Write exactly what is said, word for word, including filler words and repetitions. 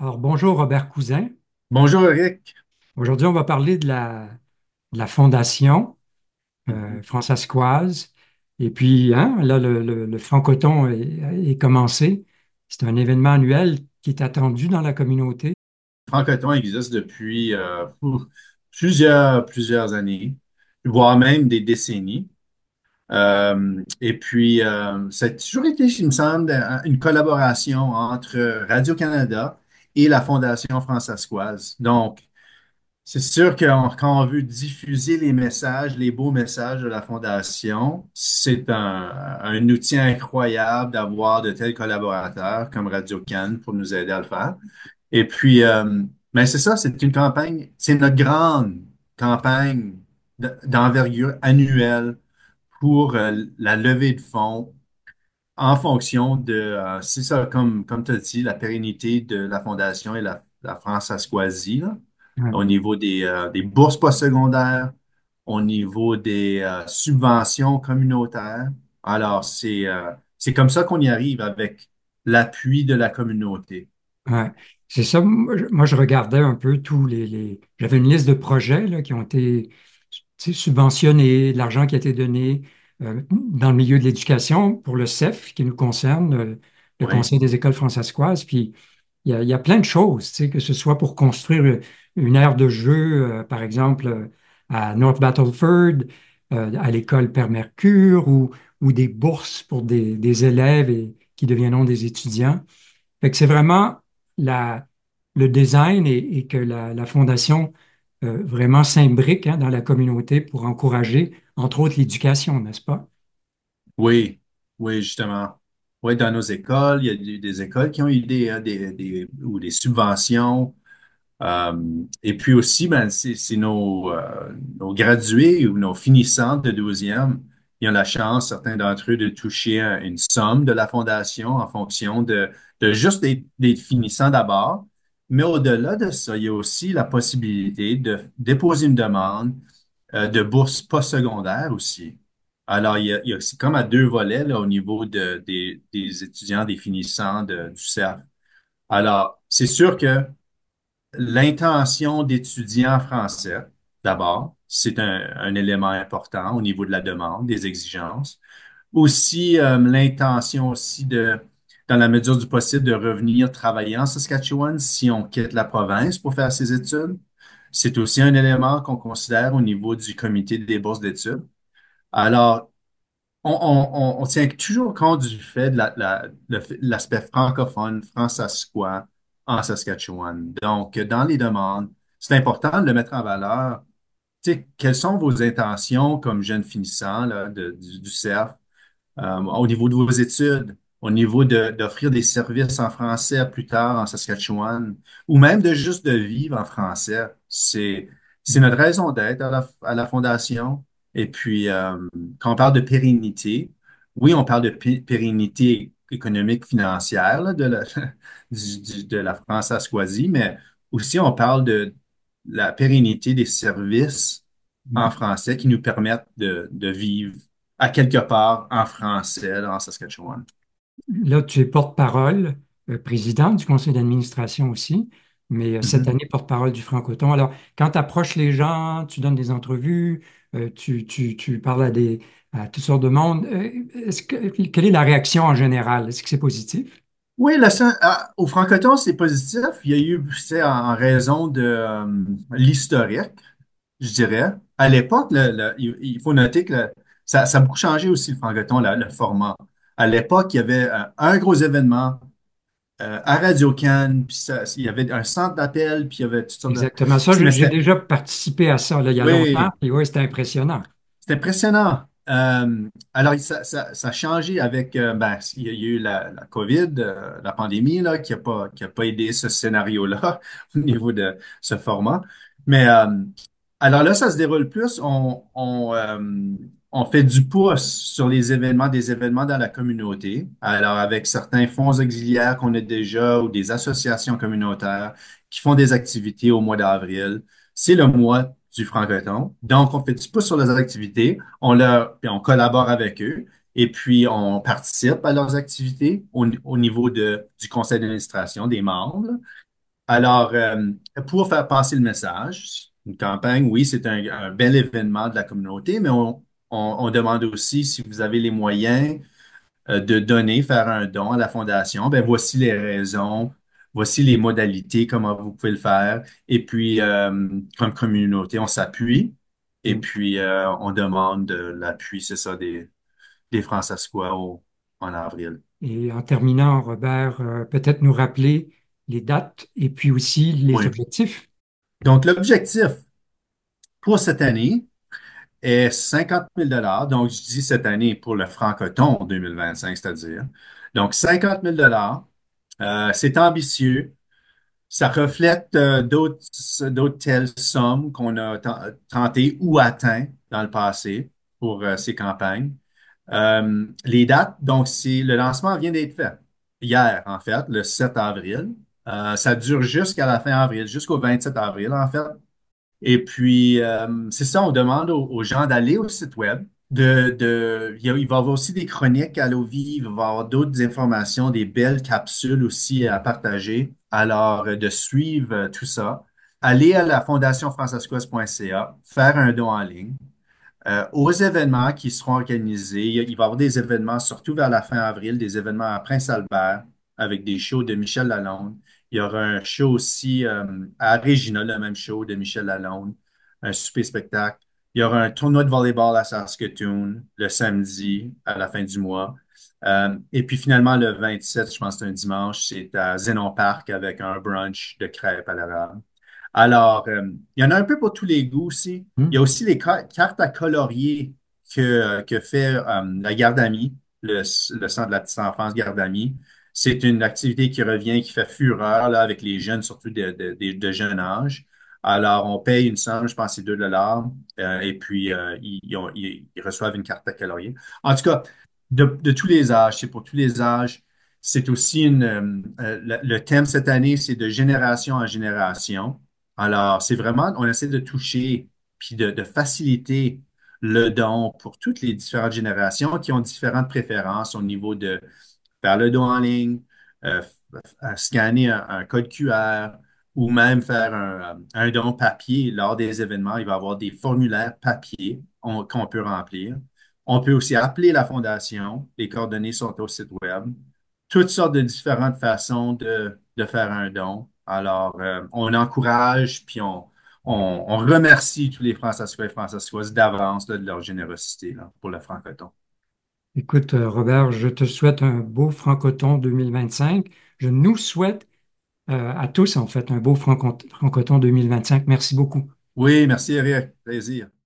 Alors, bonjour Robert Cousin. Bonjour Eric. Aujourd'hui, on va parler de la, de la Fondation euh, Mhm. françaiscoise. Et puis, hein, là, le, le, le Francoton est, est commencé. C'est un événement annuel qui est attendu dans la communauté. Francoton existe depuis euh, ouf, plusieurs, plusieurs années, voire même des décennies. Euh, et puis, euh, ça a toujours été, il me semble, une collaboration entre Radio-Canada et la Fondation françaiscoise. Donc, c'est sûr que on- quand on veut diffuser les messages, les beaux messages de la Fondation, c'est un, un outil incroyable d'avoir de tels collaborateurs comme Radio-Can pour nous aider à le faire. Et puis, euh, mais c'est ça, c'est une campagne, c'est notre grande campagne d- d'envergure annuelle pour euh, la levée de fonds en fonction de, euh, c'est ça, comme, comme tu as dit, la pérennité de la Fondation et la, la France Asquasie, là, Ouais, au niveau des, euh, des bourses postsecondaires, au niveau des euh, subventions communautaires. Alors, c'est euh, c'est comme ça qu'on y arrive avec l'appui de la communauté. ouais. C'est ça. Moi, je moi, je regardais un peu tous les, les- J'avais une liste de projets là, qui ont été tu sais, subventionnés, de l'argent qui a été donné euh, dans le milieu de l'éducation pour le C E F qui nous concerne, euh, le Oui, Conseil des écoles françaisoises. Puis il y a, il y a plein de choses, tu sais, que ce soit pour construire une aire de jeu, euh, par exemple, euh, à North Battleford, euh, à l'école Père Mercure, ou, ou des bourses pour des, des élèves et, qui deviendront des étudiants. Fait que c'est vraiment la, le design et, et que la, la fondation euh, vraiment s'imbrique hein, dans la communauté pour encourager, entre autres, l'éducation, n'est-ce pas? oui, oui, justement. Oui, dans nos écoles, il y a des, des écoles qui ont eu des, euh, des, des- ou des subventions. Euh, et puis aussi, ben, c'est c'est nos, euh, nos gradués ou nos finissants de douzième. Ils ont la chance, certains d'entre eux, de toucher un- une somme de la fondation en fonction de, de juste des, des finissants d'abord. Mais au-delà de ça, il y a aussi la possibilité de déposer une demande euh, de bourse postsecondaire aussi. Alors, il y a, il y a- c'est comme à deux volets là, au niveau de, des, des étudiants, des finissants de- du C E F. Alors, c'est sûr que l'intention d'étudier en français, d'abord, c'est un, un élément important au niveau de la demande, des exigences. Aussi, euh, l'intention aussi de, dans la mesure du possible, de revenir travailler en Saskatchewan si on quitte la province pour faire ses études. C'est aussi un élément qu'on considère au niveau du comité des bourses d'études. Alors, on, on- on- on tient toujours compte du fait de la- la- le fait- l'aspect francophone, fransaskois en Saskatchewan. Donc, dans les demandes, c'est important de le mettre en valeur. Tu sais, quelles sont vos intentions comme jeune finissant là, de- du, du C E F euh, au niveau de vos études, au niveau de- d'offrir des services en français plus tard en Saskatchewan, ou même de juste de vivre en français. C'est, c'est notre raison d'être à la, à la Fondation. Et puis, euh, quand on parle de pérennité, oui, on parle de pé- pérennité économique, financière là, de la, du- du- de la France asquasie, mais aussi on parle de la pérennité des services en français qui nous permettent de, de vivre à quelque part en français là, en Saskatchewan. Là, tu es porte-parole, euh, président du conseil d'administration aussi, mais euh, cette Mhm. année, porte-parole du Francoton. Alors, quand tu approches les gens, tu donnes des entrevues, euh, tu, tu- tu parles à, des, à toutes sortes de monde, euh, est-ce que, quelle est la réaction en général? Est-ce que c'est positif? Oui, le, sen- ah, au Francoton, c'est positif. Il y a eu, c'est en raison de euh, l'historique, je dirais. À l'époque, le- le- il, il faut noter que le- ça, ça a beaucoup changé aussi, le Francoton, la- le format. À l'époque, il y avait euh, un gros événement euh, à Radio-Can, puis ça- il y avait un centre d'appel, puis il y avait toutes sortes de... Exactement. Ça, Mais je- j'ai c'était... déjà participé à ça là, il y a longtemps, Oui, et oui, c'était impressionnant. c'est impressionnant. Euh, alors, ça, ça, ça a changé avec, euh, ben, il y a eu la, la COVID, euh, la pandémie, là, qui a pas, qui a pas aidé ce scénario-là au niveau de ce format. Mais, euh, alors là, ça se déroule plus. On, on, euh, on fait du pouce sur les événements, des événements dans la communauté. Alors, avec certains fonds auxiliaires qu'on a déjà ou des associations communautaires qui font des activités au mois d'avril. C'est le mois du francoton. Donc, on fait du pouce sur les activités, on leur, puis on collabore avec eux, et puis on participe à leurs activités au, au niveau de, du conseil d'administration, des membres. Alors, euh, pour faire passer le message, une campagne, oui, c'est un, un bel événement de la communauté, mais on, on- on demande aussi si vous avez les moyens euh, de donner, faire un don à la fondation, ben voici les raisons, voici les modalités, comment vous pouvez le faire. Et puis, euh, comme communauté, on s'appuie et Mm. puis euh, on demande de l'appui, c'est ça, des, des Fransaskois au- en avril. Et en terminant, Robert, euh, peut-être nous rappeler les dates et puis aussi les Oui. objectifs. Donc, l'objectif pour cette année est cinquante mille dollars. Donc, je dis cette année pour le Francoton deux mille vingt-cinq, c'est-à-dire. Donc, cinquante mille dollars. Euh, c'est ambitieux. Ça reflète euh, d'autres d'autres telles sommes qu'on a ten- tenté ou atteint dans le passé pour euh, ces campagnes. Euh, les dates, donc, c'est le lancement vient d'être fait hier, en fait, le sept avril. Euh, ça dure jusqu'à la fin avril, jusqu'au vingt-sept avril, en fait. Et puis, euh, c'est ça, on demande aux, aux gens d'aller au site web. De, de, il y a- il va y avoir aussi des chroniques à l'eau vive, il va y avoir d'autres informations, des belles capsules aussi à partager. Alors, euh, de suivre euh, tout ça, aller à la fondation francescoise point c a, faire un don en ligne. Euh, aux événements qui seront organisés, il y a- il va y avoir des événements, surtout vers la fin avril, des événements à Prince-Albert avec des shows de Michel Lalonde. Il y aura un show aussi euh, à Regina, le même show de Michel Lalonde, un super spectacle. Il y aura un tournoi de volleyball à Saskatoon le samedi à la fin du mois. Euh, et puis finalement, le vingt-sept, je pense que c'est un dimanche, c'est à Zenon Park avec un brunch de crêpes à l'érable. Alors, euh, il y en a un peu pour tous les goûts aussi. Il y a Hmm? aussi les ca- cartes à colorier que, que fait euh, la Garde Amie, le, le Centre de la petite enfance Garde Amie. C'est une activité qui revient, qui fait fureur là, avec les jeunes, surtout de, de, de, de jeune âge. Alors, on paye une somme, je pense que c'est deux dollars, euh, et puis euh, ils, ils ont- ils- ils reçoivent une carte à colorier. En tout cas, de, de tous les âges, c'est pour tous les âges. C'est aussi une, euh, euh, le, le thème cette année, c'est de génération en génération. Alors, c'est vraiment, on essaie de toucher puis de, de faciliter le don pour toutes les différentes générations qui ont différentes préférences au niveau de faire le don en ligne, euh, f- scanner un, un code Q R ou même faire un, un don papier lors des événements. Il va y avoir des formulaires papier on- qu'on peut remplir. On peut aussi appeler la fondation. Les coordonnées sont au site web. Toutes sortes de différentes façons de, de faire un don. Alors, euh, on encourage, puis on, on, on remercie tous les Françaisois et Françaisoises d'avance là, de leur générosité là, pour le francoton. Écoute, euh, Robert, je te souhaite un beau Francoton deux mille vingt-cinq. Je nous souhaite euh, à tous, en fait, un beau Franco- Francoton deux mille vingt-cinq. Merci beaucoup. Oui, merci Eric. Plaisir.